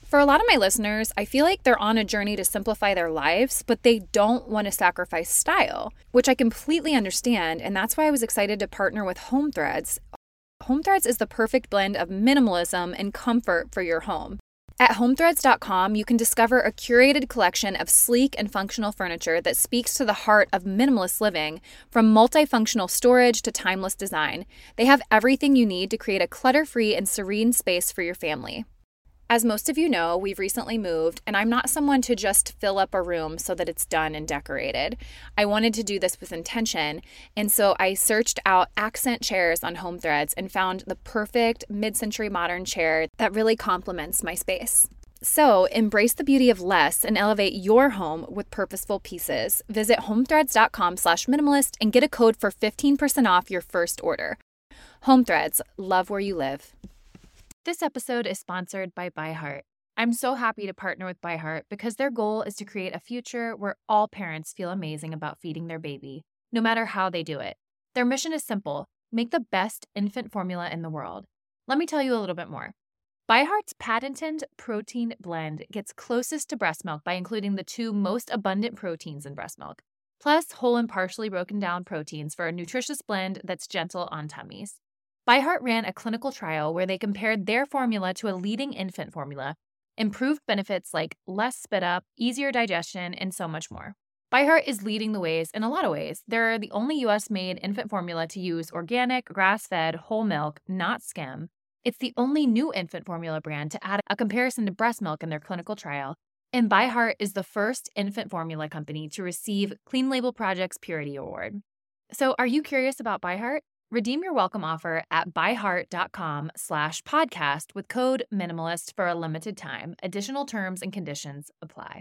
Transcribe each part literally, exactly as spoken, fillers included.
For a lot of my listeners, I feel like they're on a journey to simplify their lives, but they don't want to sacrifice style, which I completely understand, and that's why I was excited to partner with Home Threads. Home Threads is the perfect blend of minimalism and comfort for your home. At home threads dot com, you can discover a curated collection of sleek and functional furniture that speaks to the heart of minimalist living, from multifunctional storage to timeless design. They have everything you need to create a clutter-free and serene space for your family. As most of you know, we've recently moved, and I'm not someone to just fill up a room so that it's done and decorated. I wanted to do this with intention, and so I searched out accent chairs on Home Threads and found the perfect mid-century modern chair that really complements my space. So, embrace the beauty of less and elevate your home with purposeful pieces. Visit home threads dot com slash minimalist and get a code for fifteen percent off your first order. Home Threads, love where you live. This episode is sponsored by ByHeart. I'm so happy to partner with ByHeart because their goal is to create a future where all parents feel amazing about feeding their baby, no matter how they do it. Their mission is simple: make the best infant formula in the world. Let me tell you a little bit more. ByHeart's patented protein blend gets closest to breast milk by including the two most abundant proteins in breast milk, plus whole and partially broken down proteins for a nutritious blend that's gentle on tummies. ByHeart ran a clinical trial where they compared their formula to a leading infant formula, improved benefits like less spit up, easier digestion, and so much more. ByHeart is leading the ways in a lot of ways. They're the only U S-made infant formula to use organic, grass-fed, whole milk, not skim. It's the only new infant formula brand to add a comparison to breast milk in their clinical trial. And ByHeart is the first infant formula company to receive Clean Label Project's Purity Award. So are you curious about ByHeart? Redeem your welcome offer at byheart dot com slash podcast with code minimalist for a limited time. Additional terms and conditions apply.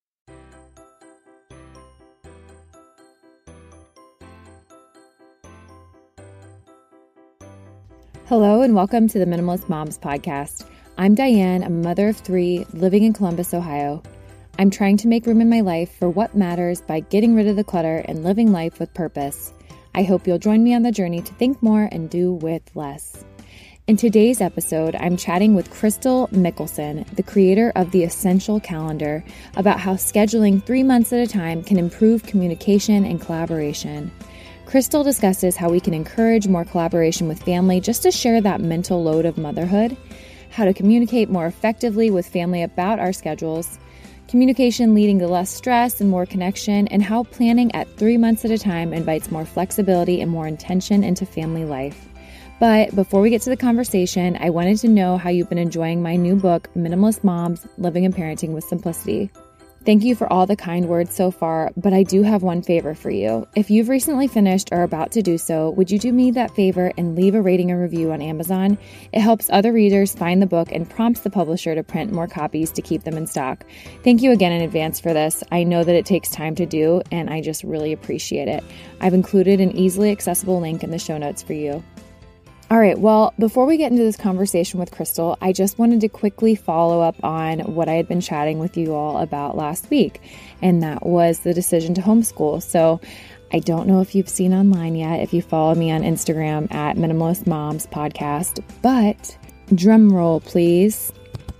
Hello and welcome to the Minimalist Moms Podcast. I'm Diane, a mother of three living in Columbus, Ohio. I'm trying to make room in my life for what matters by getting rid of the clutter and living life with purpose. I hope you'll join me on the journey to think more and do with less. In today's episode, I'm chatting with Crystal Mickelson, the creator of the Essential Calendar, about how scheduling three months at a time can improve communication and collaboration. Crystal discusses how we can encourage more collaboration with family just to share that mental load of motherhood, how to communicate more effectively with family about our schedules, communication leading to less stress and more connection, and how planning at three months at a time invites more flexibility and more intention into family life. But before we get to the conversation, I wanted to know how you've been enjoying my new book, Minimalist Moms, Living and Parenting with Simplicity. Thank you for all the kind words so far, but I do have one favor for you. If you've recently finished or are about to do so, would you do me that favor and leave a rating and review on Amazon? It helps other readers find the book and prompts the publisher to print more copies to keep them in stock. Thank you again in advance for this. I know that it takes time to do, and I just really appreciate it. I've included an easily accessible link in the show notes for you. All right, well, before we get into this conversation with Crystal, I just wanted to quickly follow up on what I had been chatting with you all about last week, and that was the decision to homeschool. So I don't know if you've seen online yet, if you follow me on Instagram at Minimalist Moms Podcast, but drum roll, please.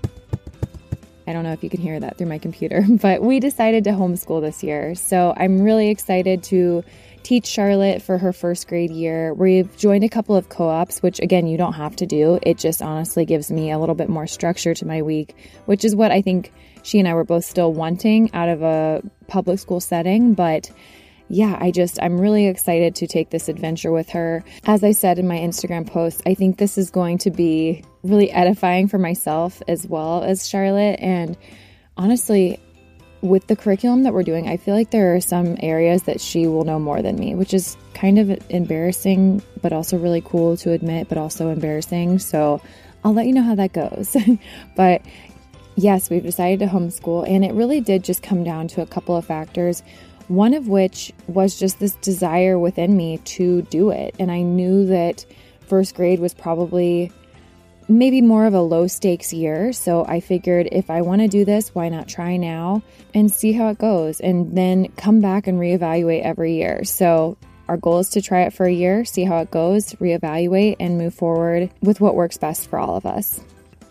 I don't know if you can hear that through my computer, but we decided to homeschool this year. So I'm really excited to teach Charlotte for her first grade year. We've joined a couple of co-ops, which again, you don't have to do. It just honestly gives me a little bit more structure to my week, which is what I think she and I were both still wanting out of a public school setting. But yeah, I just, I'm really excited to take this adventure with her. As I said in my Instagram post, I think this is going to be really edifying for myself as well as Charlotte. And honestly, with the curriculum that we're doing, I feel like there are some areas that she will know more than me, which is kind of embarrassing, but also really cool to admit, but also embarrassing. So I'll let you know how that goes. But yes, we've decided to homeschool, and it really did just come down to a couple of factors. One of which was just this desire within me to do it. And I knew that first grade was probably maybe more of a low stakes year. So I figured if I want to do this, why not try now and see how it goes, and then come back and reevaluate every year. So our goal is to try it for a year, see how it goes, reevaluate, and move forward with what works best for all of us.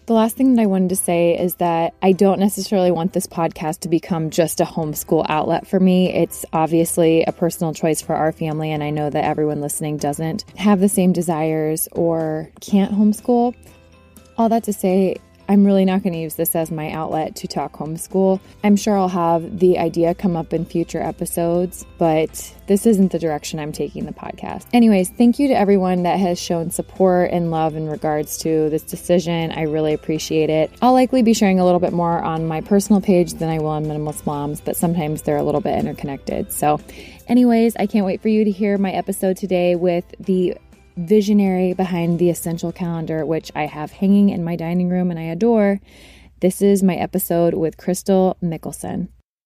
The last thing that I wanted to say is that I don't necessarily want this podcast to become just a homeschool outlet for me. It's obviously a personal choice for our family, and I know that everyone listening doesn't have the same desires or can't homeschool. All that to say, I'm really not going to use this as my outlet to talk homeschool. I'm sure I'll have the idea come up in future episodes, but this isn't the direction I'm taking the podcast. Anyways, thank you to everyone that has shown support and love in regards to this decision. I really appreciate it. I'll likely be sharing a little bit more on my personal page than I will on Minimalist Moms, but sometimes they're a little bit interconnected. So anyways, I can't wait for you to hear my episode today with the visionary behind the Essential Calendar, which I have hanging in my dining room and I adore. This is my episode with Crystal Mickelson.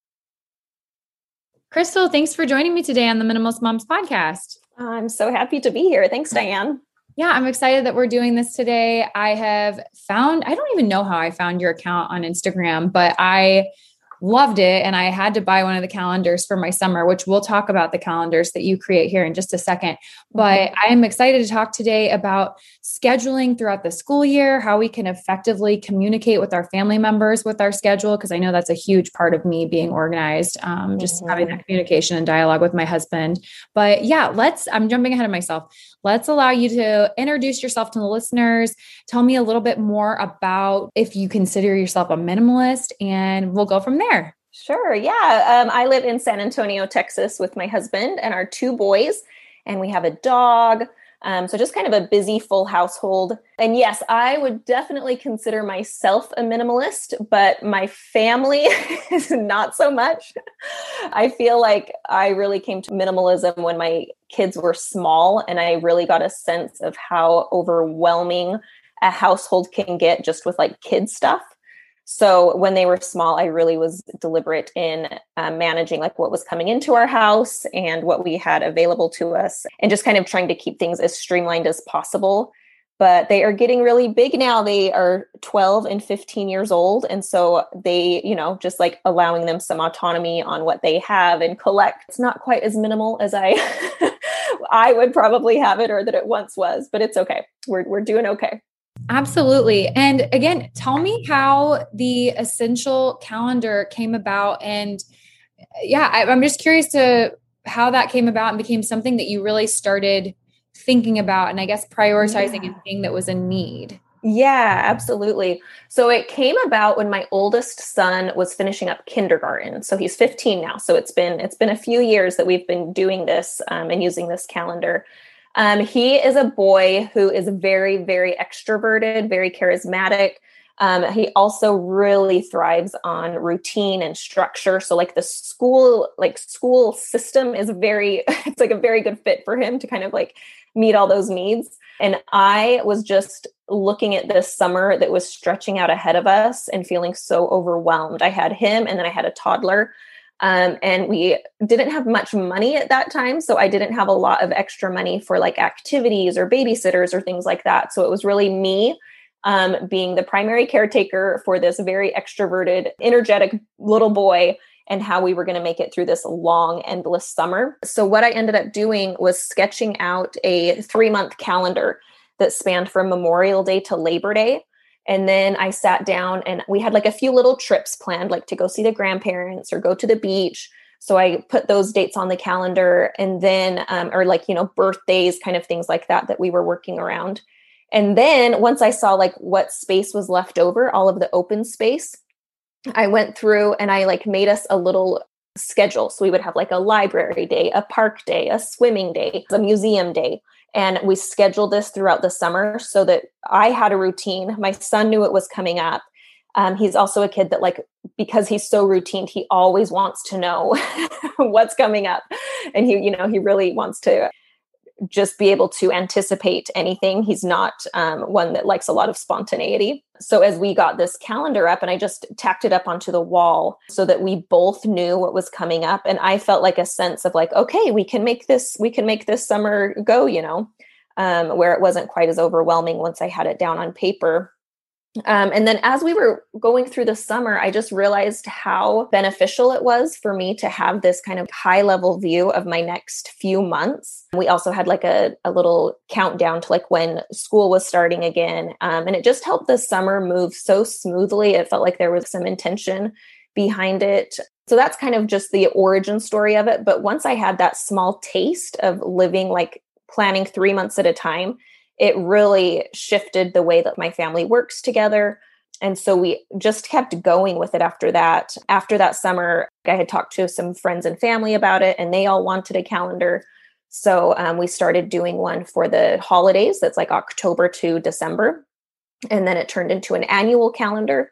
Crystal, thanks for joining me today on the Minimalist Moms podcast. I'm so happy to be here. Thanks, Diane. Yeah, I'm excited that we're doing this today. I have found, I don't even know how I found your account on Instagram, but I loved it. And I had to buy one of the calendars for my summer, which we'll talk about the calendars that you create here in just a second. But I am excited to talk today about scheduling throughout the school year, how we can effectively communicate with our family members with our schedule, because I know that's a huge part of me being organized, um, just mm-hmm. having that communication and dialogue with my husband. But yeah, let's, I'm jumping ahead of myself. Let's allow you to introduce yourself to the listeners. Tell me a little bit more about if you consider yourself a minimalist, and we'll go from there. Sure. Yeah. Um, I live in San Antonio, Texas with my husband and our two boys, and we have a dog. Um, so just kind of a busy, full household. And yes, I would definitely consider myself a minimalist, but my family is not so much. I feel like I really came to minimalism when my kids were small, and I really got a sense of how overwhelming a household can get just with like kid stuff. So when they were small, I really was deliberate in uh, managing like what was coming into our house and what we had available to us, and just kind of trying to keep things as streamlined as possible. But they are getting really big now. They are twelve and fifteen years old. And so they, you know, just like allowing them some autonomy on what they have and collect. It's not quite as minimal as I I would probably have it, or that it once was, but it's okay. We're we're doing okay. Absolutely. And again, tell me how the Essential Calendar came about. And yeah, I, I'm just curious to how that came about and became something that you really started thinking about, and I guess prioritizing yeah. and seeing that was a need. Yeah, absolutely. So it came about when my oldest son was finishing up kindergarten. So he's fifteen now. So it's been, it's been a few years that we've been doing this um, and using this calendar. Um, he is a boy who is very, very extroverted, very charismatic. Um, he also really thrives on routine and structure. So like the school, like school system is very, it's like a very good fit for him to kind of like meet all those needs. And I was just looking at this summer that was stretching out ahead of us and feeling so overwhelmed. I had him, and then I had a toddler. Um, and we didn't have much money at that time. So I didn't have a lot of extra money for like activities or babysitters or things like that. So it was really me um, being the primary caretaker for this very extroverted, energetic little boy, and how we were going to make it through this long, endless summer. So what I ended up doing was sketching out a three month calendar that spanned from Memorial Day to Labor Day. And then I sat down and we had like a few little trips planned, like to go see the grandparents or go to the beach. So I put those dates on the calendar, and then, um, or like, you know, birthdays, kind of things like that, that we were working around. And then once I saw like what space was left over, all of the open space, I went through and I like made us a little schedule. So we would have like a library day, a park day, a swimming day, a museum day. And we scheduled this throughout the summer so that I had a routine. My son knew it was coming up. Um, he's also a kid that like, because he's so routine, he always wants to know what's coming up. And he, you know, he really wants to just be able to anticipate anything. He's not um, one that likes a lot of spontaneity. So as we got this calendar up, and I just tacked it up onto the wall so that we both knew what was coming up. And I felt like a sense of like, okay, we can make this, we can make this summer go, you know, um, where it wasn't quite as overwhelming once I had it down on paper. Um, and then as we were going through the summer, I just realized how beneficial it was for me to have this kind of high level view of my next few months. We also had like a, a little countdown to like when school was starting again. Um, and it just helped the summer move so smoothly. It felt like there was some intention behind it. So that's kind of just the origin story of it. But once I had that small taste of living, like planning three months at a time, it really shifted the way that my family works together. And so we just kept going with it after that. After that summer, I had talked to some friends and family about it, and they all wanted a calendar. So um, we started doing one for the holidays. That's like October to December. And then it turned into an annual calendar.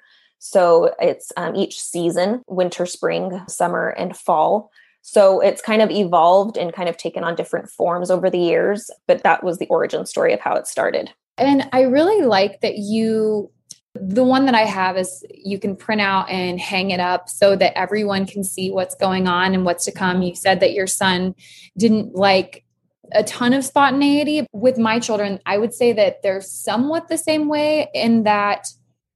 So it's um, each season, winter, spring, summer, and fall. So it's kind of evolved and kind of taken on different forms over the years, but that was the origin story of how it started. And I really like that you, the one that I have is you can print out and hang it up so that everyone can see what's going on and what's to come. You said that your son didn't like a ton of spontaneity. With my children, I would say that they're somewhat the same way in that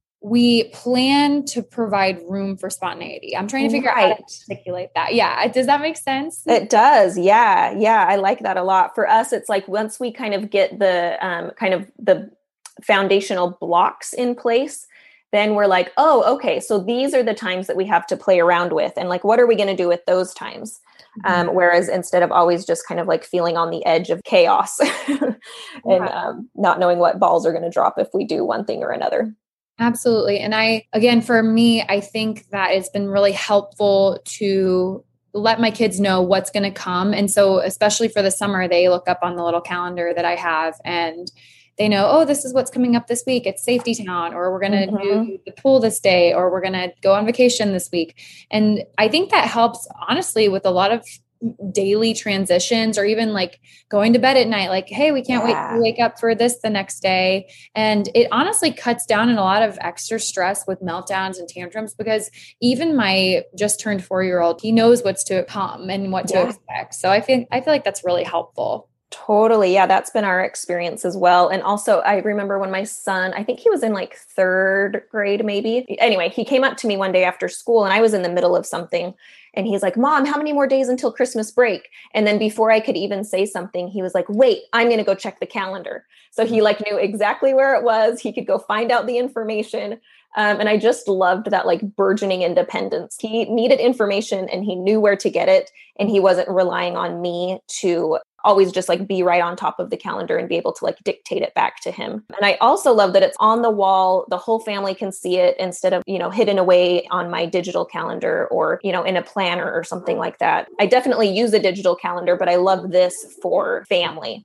we plan to provide room for spontaneity. I'm trying to figure right. out how to articulate that. Yeah. Does that make sense? It does. Yeah. Yeah. I like that a lot. For us, it's like once we kind of get the um, kind of the foundational blocks in place, then we're like, oh, okay. So these are the times that we have to play around with. And like, what are we going to do with those times? Mm-hmm. Um, whereas instead of always just kind of like feeling on the edge of chaos and yeah. um, not knowing what balls are going to drop if we do one thing or another. Absolutely. And I, again, for me, I think that it's been really helpful to let my kids know what's going to come. And so, especially for the summer, they look up on the little calendar that I have and they know, oh, this is what's coming up this week. It's Safety Town, or we're going to mm-hmm. do the pool this day, or we're going to go on vacation this week. And I think that helps, honestly, with a lot of daily transitions, or even like going to bed at night, like, hey, we can't yeah. wait to wake up for this the next day. And it honestly cuts down on a lot of extra stress with meltdowns and tantrums, because even my just turned four-year-old, he knows what's to come and what yeah. to expect. So I feel, I feel like that's really helpful. Totally. Yeah, that's been our experience as well. And also, I remember when my son, I think he was in like third grade, maybe. Anyway, he came up to me one day after school and I was in the middle of something. And he's like, Mom, how many more days until Christmas break? And then before I could even say something, he was like, wait, I'm going to go check the calendar. So he like knew exactly where it was. He could go find out the information. Um, and I just loved that like burgeoning independence. He needed information and he knew where to get it. And he wasn't relying on me to always just like be right on top of the calendar and be able to like dictate it back to him. And I also love that it's on the wall. The whole family can see it instead of, you know, hidden away on my digital calendar or, you know, in a planner or something like that. I definitely use a digital calendar, but I love this for family.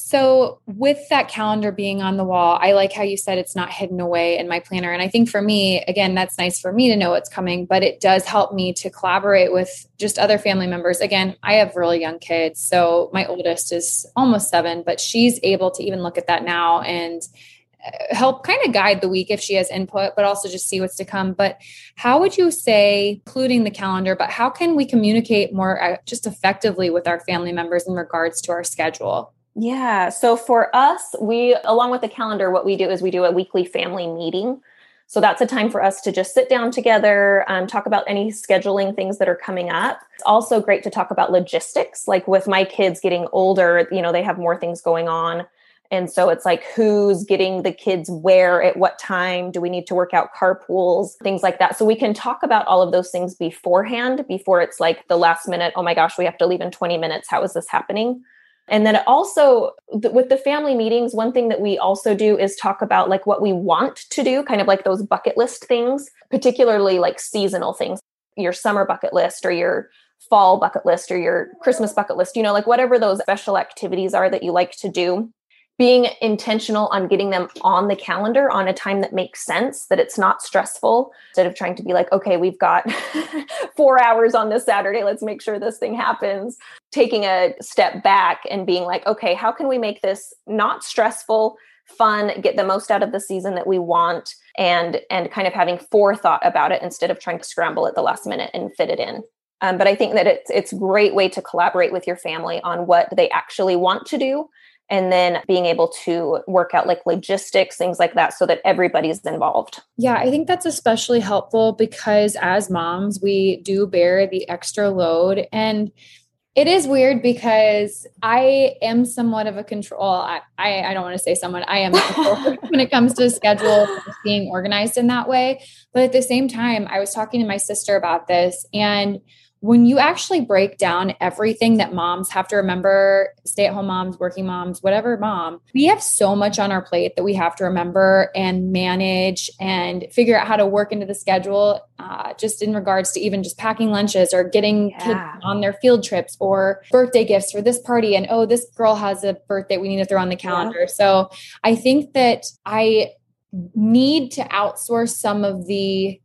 So with that calendar being on the wall, I like how you said it's not hidden away in my planner. And I think for me, again, that's nice for me to know what's coming, but it does help me to collaborate with just other family members. Again, I have really young kids. So my oldest is almost seven, but she's able to even look at that now and help kind of guide the week if she has input, but also just see what's to come. But how would you say, including the calendar, but how can we communicate more just effectively with our family members in regards to our schedule? Yeah. So for us, we, along with the calendar, what we do is we do a weekly family meeting. So that's a time for us to just sit down together, um, talk about any scheduling things that are coming up. It's also great to talk about logistics. Like with my kids getting older, you know, they have more things going on. And so it's like, who's getting the kids where at what time? Do we need to work out carpools? Things like that. So we can talk about all of those things beforehand, before it's like the last minute, oh my gosh, we have to leave in twenty minutes. How is this happening? And then also th- with the family meetings, one thing that we also do is talk about like what we want to do, kind of like those bucket list things, particularly like seasonal things, your summer bucket list or your fall bucket list or your Christmas bucket list, you know, like whatever those special activities are that you like to do. Being intentional on getting them on the calendar on a time that makes sense, that it's not stressful, instead of trying to be like, okay, we've got four hours on this Saturday. Let's make sure this thing happens. Taking a step back and being like, okay, how can we make this not stressful, fun, get the most out of the season that we want, and, and kind of having forethought about it instead of trying to scramble at the last minute and fit it in. Um, but I think that it's, it's a great way to collaborate with your family on what they actually want to do. and then being able to work out like logistics, things like that, so that everybody's involved. Yeah, I think that's especially helpful because as moms, we do bear the extra load. And it is weird because I am somewhat of a control. I, I, I don't want to say someone, I am a control when it comes to schedule being organized in that way. But at the same time, I was talking to my sister about this, and when you actually break down everything that moms have to remember, stay-at-home moms, working moms, whatever mom, we have so much on our plate that we have to remember and manage and figure out how to work into the schedule, uh, just in regards to even just packing lunches or getting yeah. kids on their field trips or birthday gifts for this party. And, oh, this girl has a birthday we need to throw on the calendar. Yeah. So I think that I need to outsource some of the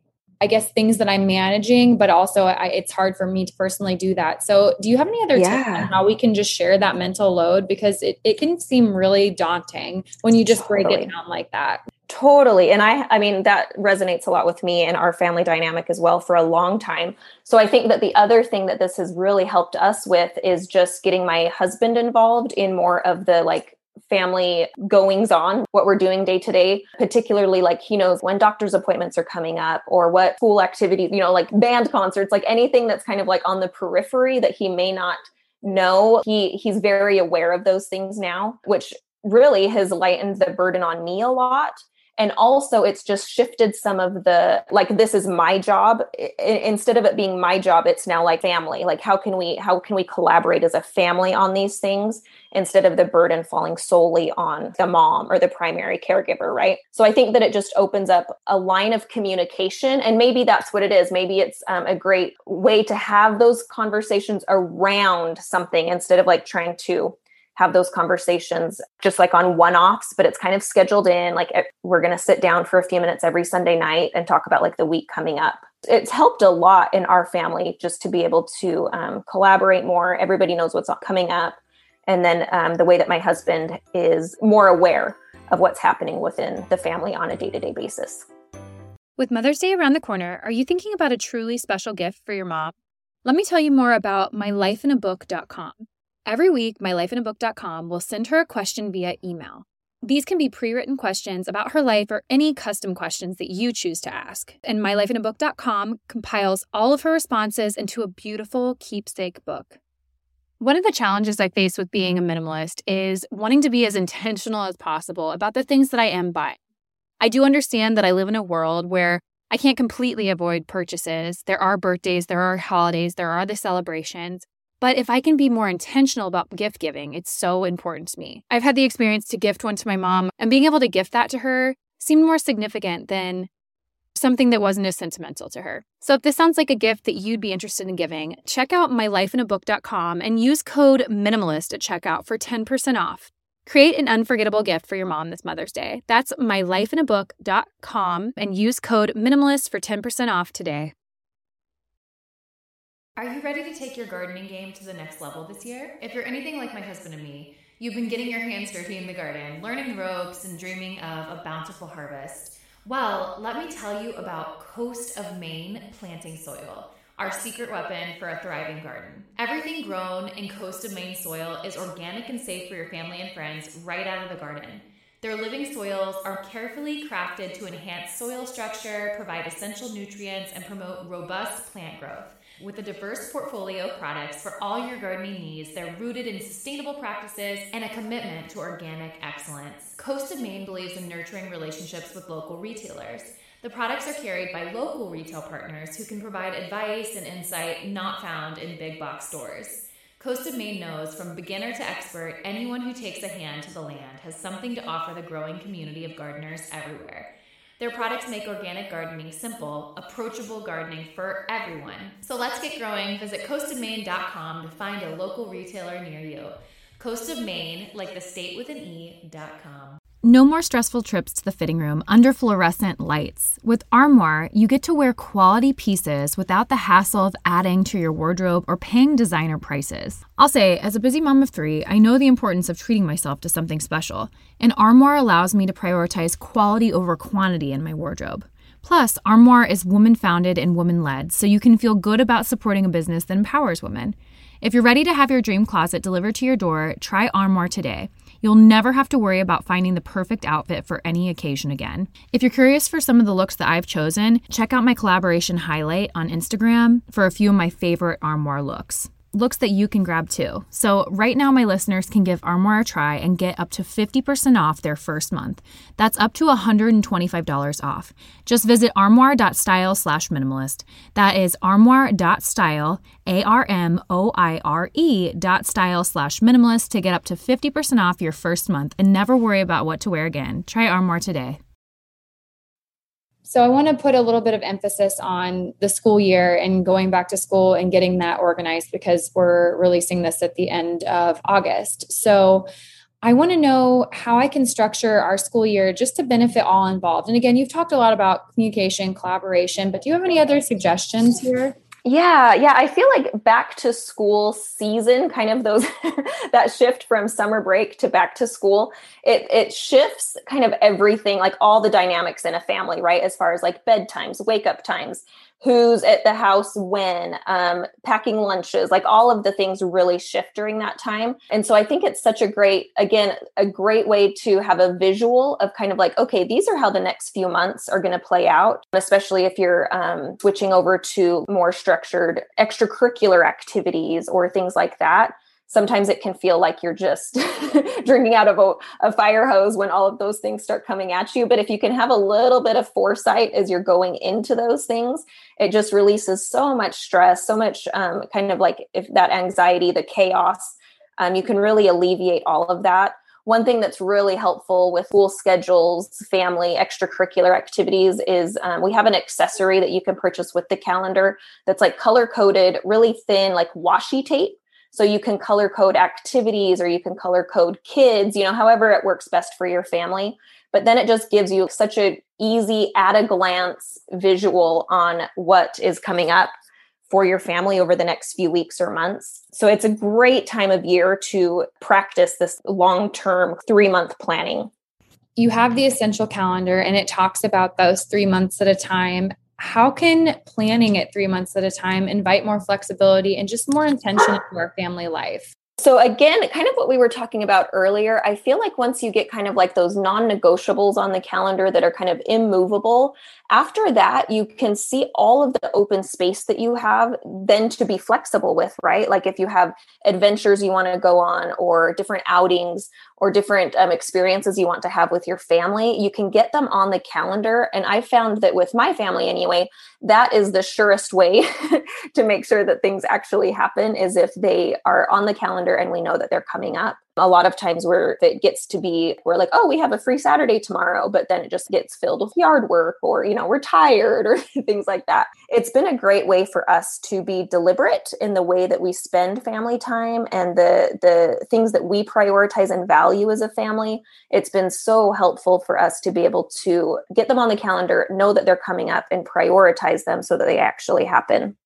I guess, things that I'm managing, but also I, it's hard for me to personally do that. So do you have any other yeah. tips on how we can just share that mental load? Because it, it can seem really daunting when you just totally. break it down like that. Totally. And I, I mean, that resonates a lot with me and our family dynamic as well for a long time. So I think that the other thing that this has really helped us with is just getting my husband involved in more of the like family goings on, what we're doing day to day, particularly like he knows when doctor's appointments are coming up or what school activities, you know, like band concerts, like anything that's kind of like on the periphery that he may not know. He he's very aware of those things now, which really has lightened the burden on me a lot. And also it's just shifted some of the, like, this is my job. I, instead of it being my job, it's now like family. Like, how can we, how can we collaborate as a family on these things instead of the burden falling solely on the mom or the primary caregiver, right? So I think that it just opens up a line of communication, and maybe that's what it is. Maybe it's um, a great way to have those conversations around something instead of like trying to have those conversations just like on one-offs, but it's kind of scheduled in, like we're going to sit down for a few minutes every Sunday night and talk about like the week coming up. It's helped a lot in our family just to be able to um, collaborate more. Everybody knows what's coming up. And then um, the way that my husband is more aware of what's happening within the family on a day-to-day basis. With Mother's Day around the corner, are you thinking about a truly special gift for your mom? Let me tell you more about my life in a book dot com. Every week, my life in a book dot com will send her a question via email. These can be pre-written questions about her life or any custom questions that you choose to ask. And my life in a book dot com compiles all of her responses into a beautiful keepsake book. One of the challenges I face with being a minimalist is wanting to be as intentional as possible about the things that I am buying. I do understand that I live in a world where I can't completely avoid purchases. There are birthdays, there are holidays, there are the celebrations. But if I can be more intentional about gift giving, it's so important to me. I've had the experience to gift one to my mom, and being able to gift that to her seemed more significant than something that wasn't as sentimental to her. So if this sounds like a gift that you'd be interested in giving, check out my life in a book dot com and use code MINIMALIST at checkout for ten percent off. Create an unforgettable gift for your mom this Mother's Day. That's my life in a book dot com and use code MINIMALIST for ten percent off today. Are you ready to take your gardening game to the next level this year? If you're anything like my husband and me, you've been getting your hands dirty in the garden, learning the ropes, and dreaming of a bountiful harvest. Well, let me tell you about Coast of Maine planting soil, our secret weapon for a thriving garden. Everything grown in Coast of Maine soil is organic and safe for your family and friends right out of the garden. Their living soils are carefully crafted to enhance soil structure, provide essential nutrients, and promote robust plant growth. With a diverse portfolio of products for all your gardening needs, they're rooted in sustainable practices and a commitment to organic excellence. Coast of Maine believes in nurturing relationships with local retailers. The products are carried by local retail partners who can provide advice and insight not found in big box stores. Coast of Maine knows from beginner to expert, anyone who takes a hand to the land has something to offer the growing community of gardeners everywhere. Their products make organic gardening simple, approachable gardening for everyone. So let's get growing. Visit coast of maine dot com to find a local retailer near you. Coast of Maine, like the state with an E, dot com. No more stressful trips to the fitting room under fluorescent lights. With Armoire, you get to wear quality pieces without the hassle of adding to your wardrobe or paying designer prices. I'll say, as a busy mom of three, I know the importance of treating myself to something special, and Armoire allows me to prioritize quality over quantity in my wardrobe. Plus, Armoire is woman-founded and woman-led, so you can feel good about supporting a business that empowers women. If you're ready to have your dream closet delivered to your door, try Armoire today. You'll never have to worry about finding the perfect outfit for any occasion again. If you're curious for some of the looks that I've chosen, check out my collaboration highlight on Instagram for a few of my favorite Armoire looks. Looks that you can grab too. So right now my listeners can give Armoire a try and get up to fifty percent off their first month. That's up to one hundred twenty-five dollars off. Just visit armoire.style slash minimalist. That is armoire.style, A R M O I R E dot style slash minimalist to get up to fifty percent off your first month and never worry about what to wear again. Try Armoire today. So I want to put a little bit of emphasis on the school year and going back to school and getting that organized because we're releasing this at the end of August. So I want to know how I can structure our school year just to benefit all involved. And again, you've talked a lot about communication, collaboration, but do you have any other suggestions here? Yeah, yeah. I feel like back to school season, kind of those, that shift from summer break to back to school, it it shifts kind of everything, like all the dynamics in a family, right? As far as like bedtimes, wake up times, who's at the house when, um, packing lunches, like all of the things really shift during that time. And so I think it's such a great, again, a great way to have a visual of kind of like, okay, these are how the next few months are going to play out, especially if you're um, switching over to more structured extracurricular activities or things like that. Sometimes it can feel like you're just drinking out of a, a fire hose when all of those things start coming at you. But if you can have a little bit of foresight as you're going into those things, it just releases so much stress, so much um, kind of like if that anxiety, the chaos, um, you can really alleviate all of that. One thing that's really helpful with school schedules, family, extracurricular activities is um, we have an accessory that you can purchase with the calendar that's like color coded, really thin, like washi tape. So you can color code activities or you can color code kids, you know, however it works best for your family. But then it just gives you such an easy at a glance visual on what is coming up for your family over the next few weeks or months. So it's a great time of year to practice this long-term three-month planning. You have the essential calendar and it talks about those three months at a time. How can planning it three months at a time invite more flexibility and just more intention into our family life? So again, kind of what we were talking about earlier, I feel like once you get kind of like those non-negotiables on the calendar that are kind of immovable, after that, you can see all of the open space that you have then to be flexible with, right? Like if you have adventures you want to go on or different outings or different um, experiences you want to have with your family, you can get them on the calendar. And I found that with my family anyway, that is the surest way to make sure that things actually happen is if they are on the calendar and we know that they're coming up. A lot of times where it gets to be, we're like, oh, we have a free Saturday tomorrow, but then it just gets filled with yard work or, you know, we're tired or things like that. It's been a great way for us to be deliberate in the way that we spend family time and the, the things that we prioritize and value as a family. It's been so helpful for us to be able to get them on the calendar, know that they're coming up and prioritize them so that they actually happen.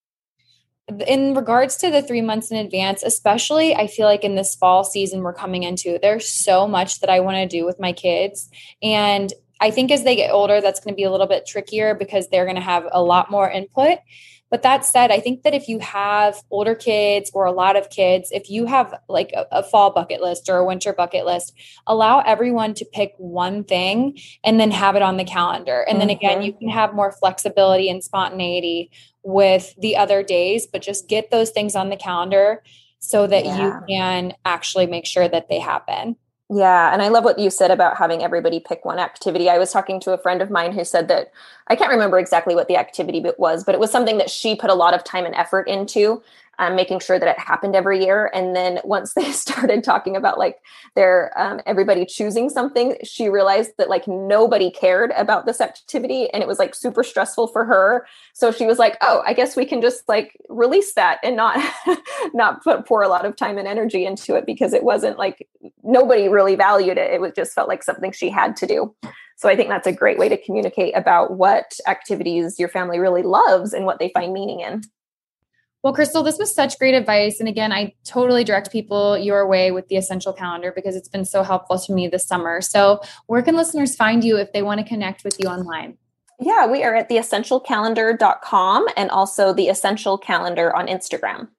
In regards to the three months in advance, especially I feel like in this fall season we're coming into, there's so much that I want to do with my kids. And I think as they get older, that's going to be a little bit trickier because they're going to have a lot more input. But that said, I think that if you have older kids or a lot of kids, if you have like a, a fall bucket list or a winter bucket list, allow everyone to pick one thing and then have it on the calendar. And mm-hmm. then again, you can have more flexibility and spontaneity with the other days, but just get those things on the calendar so that yeah. you can actually make sure that they happen. Yeah. And I love what you said about having everybody pick one activity. I was talking to a friend of mine who said that, I can't remember exactly what the activity was, but it was something that she put a lot of time and effort into, um, making sure that it happened every year. And then once they started talking about like their, um, everybody choosing something, she realized that like nobody cared about this activity and it was like super stressful for her. So she was like, oh, I guess we can just like release that and not, not put, pour a lot of time and energy into it because it wasn't like nobody really valued it. It was just felt like something she had to do. So I think that's a great way to communicate about what activities your family really loves and what they find meaning in. Well, Crystal, this was such great advice. And again, I totally direct people your way with the Essential Calendar because it's been so helpful to me this summer. So where can listeners find you if they want to connect with you online? Yeah, we are at the essential calendar dot com and also the Essential Calendar on Instagram.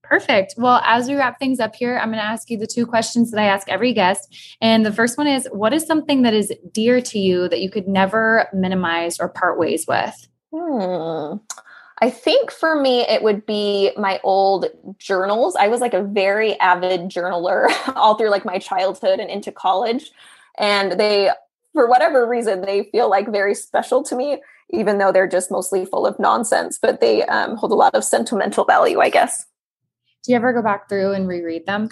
Perfect. Well, as we wrap things up here, I'm going to ask you the two questions that I ask every guest. And the first one is, what is something that is dear to you that you could never minimize or part ways with? Hmm. I think for me, it would be my old journals. I was like a very avid journaler all through like my childhood and into college. And they, for whatever reason, they feel like very special to me, even though they're just mostly full of nonsense, but they um, hold a lot of sentimental value, I guess. Do you ever go back through and reread them?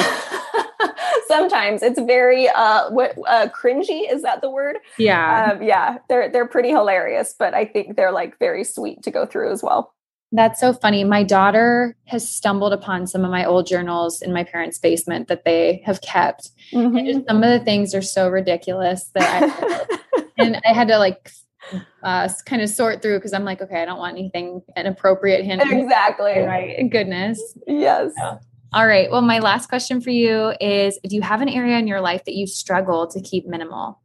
Sometimes it's very uh, what, uh, cringy. Is that the word? Yeah. Um, yeah. They're, they're pretty hilarious, but I think they're like very sweet to go through as well. That's so funny. My daughter has stumbled upon some of my old journals in my parents' basement that they have kept. Mm-hmm. And just some of the things are so ridiculous that I, and I had to like uh, kind of sort through because I'm like, okay, I don't want anything inappropriate. Exactly. Right. Goodness. Yes. Yeah. All right. Well, my last question for you is, do you have an area in your life that you struggle to keep minimal?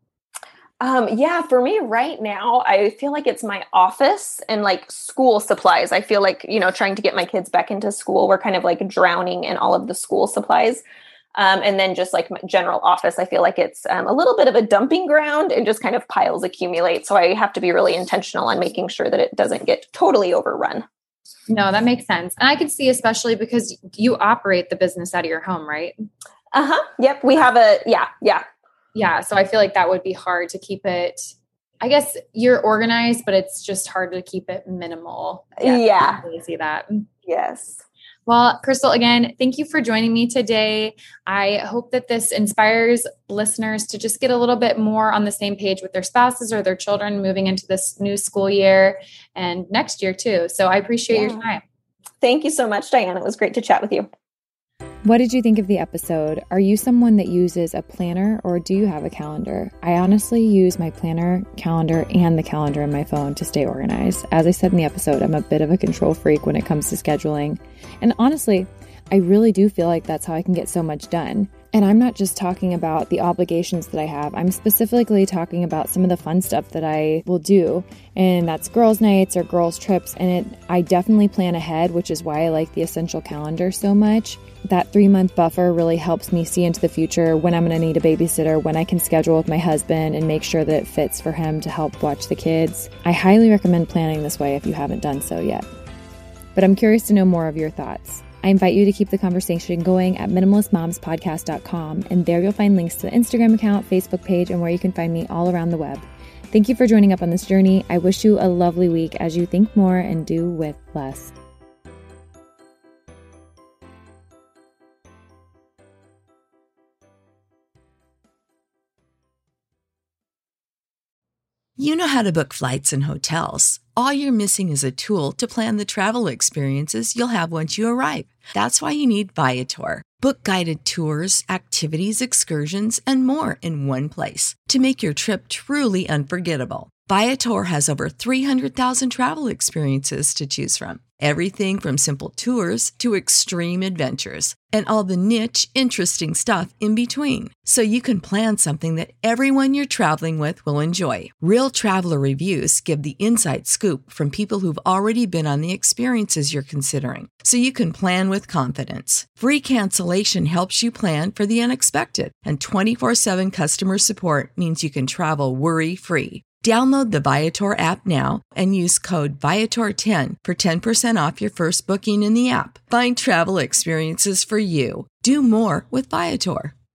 Um, yeah, for me right now, I feel like it's my office and like school supplies. I feel like, you know, trying to get my kids back into school, we're kind of like drowning in all of the school supplies. Um, and then just like my general office, I feel like it's um, a little bit of a dumping ground and just kind of piles accumulate. So I have to be really intentional on making sure that it doesn't get totally overrun. No, that makes sense. And I could see, especially because you operate the business out of your home, right? Uh-huh. Yep. We have a, yeah, yeah. Yeah. So I feel like that would be hard to keep it. I guess you're organized, but it's just hard to keep it minimal. Yeah. yeah. I really see that. Yes. Well, Crystal, again, thank you for joining me today. I hope that this inspires listeners to just get a little bit more on the same page with their spouses or their children moving into this new school year and next year too. So I appreciate yeah. your time. Thank you so much, Diane. It was great to chat with you. What did you think of the episode? Are you someone that uses a planner or do you have a calendar? I honestly use my planner, calendar, and the calendar in my phone to stay organized. As I said in the episode, I'm a bit of a control freak when it comes to scheduling. And honestly, I really do feel like that's how I can get so much done. And I'm not just talking about the obligations that I have. I'm specifically talking about some of the fun stuff that I will do. And that's girls' nights or girls' trips. And it, I definitely plan ahead, which is why I like the Essential Calendar so much. That three-month buffer really helps me see into the future when I'm going to need a babysitter, when I can schedule with my husband and make sure that it fits for him to help watch the kids. I highly recommend planning this way if you haven't done so yet. But I'm curious to know more of your thoughts. I invite you to keep the conversation going at minimalist moms podcast dot com, and there you'll find links to the Instagram account, Facebook page, and where you can find me all around the web. Thank you for joining up on this journey. I wish you a lovely week as you think more and do with less. You know how to book flights and hotels. All you're missing is a tool to plan the travel experiences you'll have once you arrive. That's why you need Viator. Book guided tours, activities, excursions, and more in one place to make your trip truly unforgettable. Viator has over three hundred thousand travel experiences to choose from. Everything from simple tours to extreme adventures and all the niche, interesting stuff in between. So you can plan something that everyone you're traveling with will enjoy. Real traveler reviews give the inside scoop from people who've already been on the experiences you're considering. So you can plan with confidence. Free cancellation helps you plan for the unexpected. And twenty-four seven customer support means you can travel worry-free. Download the Viator app now and use code Viator ten for ten percent off your first booking in the app. Find travel experiences for you. Do more with Viator.